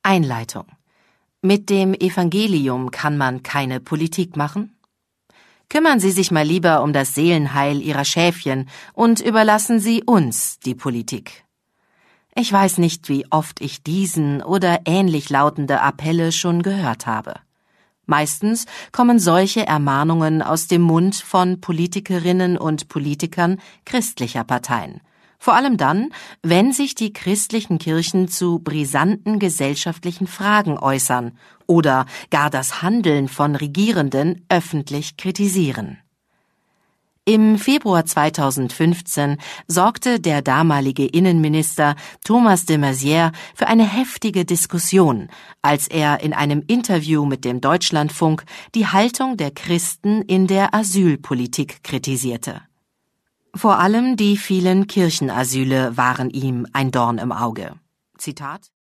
Einleitung. Mit dem Evangelium kann man keine Politik machen? Kümmern Sie sich mal lieber um das Seelenheil Ihrer Schäfchen und überlassen Sie uns die Politik. Ich weiß nicht, wie oft ich diesen oder ähnlich lautende Appelle schon gehört habe. Meistens kommen solche Ermahnungen aus dem Mund von Politikerinnen und Politikern christlicher Parteien. Vor allem dann, wenn sich die christlichen Kirchen zu brisanten gesellschaftlichen Fragen äußern oder gar das Handeln von Regierenden öffentlich kritisieren. Im Februar 2015 sorgte der damalige Innenminister Thomas de Maizière für eine heftige Diskussion, als er in einem Interview mit dem Deutschlandfunk die Haltung der Christen in der Asylpolitik kritisierte. Vor allem die vielen Kirchenasyle waren ihm ein Dorn im Auge. Zitat: